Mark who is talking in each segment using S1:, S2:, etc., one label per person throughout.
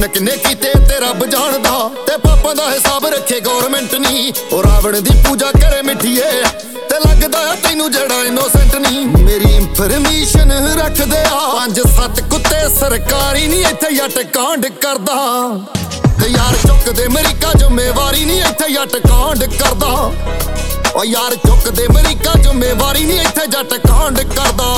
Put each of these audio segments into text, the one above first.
S1: मैं किन्ने कीते ते रब जानदा, ते पापां दा हिसाब रखे गौरमेंट नी। ओ रावण दी पूजा करे मिठिए ते लगदा तैनू जड़ा इनोसेंट नी। मेरी इंफॉर्मेशन रख दे 5-7 कुत्ते सरकारी नी, इत्थे जट कांड करदा। ते यार चुक दे अमरीका जिम्मेवारी नी, इत्थे जट कांड करदा। ओ यार चुक दे अमरीका जिम्मेवारी नी, इत्थे जट कांड करदा।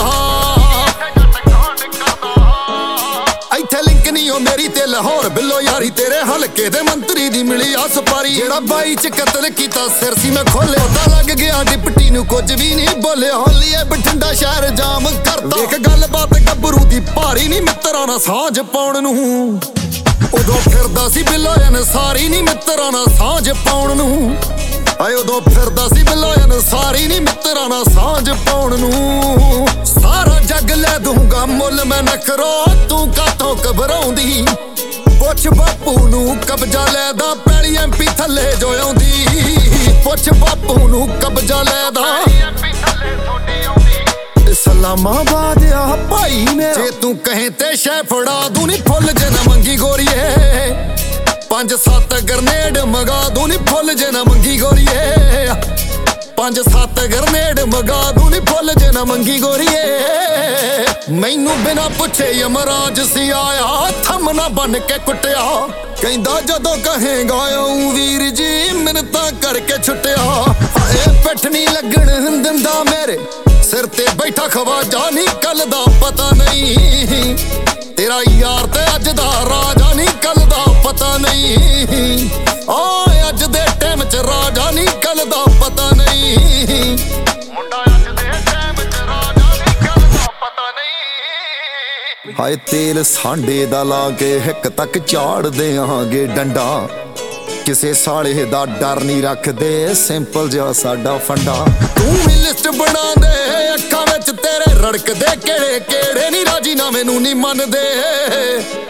S1: इत्थे लिंक नी ओ मेरी ते लाहौर बिल्लो यारी, तेरे हलके दे मंत्री दी मिली आ सपारी। जेड़ा 22 च कतल कीता सिर सी मैं खोले, पता लग गया डिप्टी नू कुछ भी नहीं बोले। होलिए बठिंडा शहर जाम करता, एक गल बात गब्बरू दी भारी नी, मित्तरां नाल सांझ पाउण नू उदों फिरदा सी बिल्लो अनसारी नी, मित्तरां नाल सांझ पाउण नू। आए उदों फिरदा सी बिल्लो अनसारी नी, मित्तरां नाल सांझ पाउण नू। सारा जग ले दूंगा मुल मैं नखरो, तू कातों घबराउंदी। पुछ बापू नू कब्जा लेदा, पैली MP थल्ले जो आउंदी। पुछ बापू नू कब्जा लेदा, इस्लामाबाद आ भाई मेरा। जे तू कहें ते शै फड़ा दूं नी, फुल जे ना मंगी गोरीए। 5-7 ग्रनेड मगा दूं नी, फुल जे ना मंगी गोरीए। 5-7 ग्रनेड मगा दूं नी, फुल जे ना मंगी गोरीए। मैनू बिना पुछे यमराज सी आया, थम ना बन के कुटिया। कहंदा जदों कहेगा आऊं वीर जी, मिन्नतां करके छुटिया। हाए पिठ नी लगण दिंदा मेरे सिर ते बैठा खवाजा नी, कल दा पता नहीं। तेरा यार ते अज दा राजा नी, कल दा पता नहीं। ओ अज दे टाइम च राजा नी, कल दा पता नहीं। मुंडा अज दे टाइम च राजा नी, कल दा पता नहीं। हाय तेल सांडे दा ला के हिक तक झाड़ देआंगे डंडा, किसे साले दा डर नहीं रखदे, सिंपल जिहा साडा फंडा। तू भी लिस्ट बना दे, अक्खां विच तेरे रड़कदे केड़े केड़े नी, राजीनामे नू नहीं मनदे।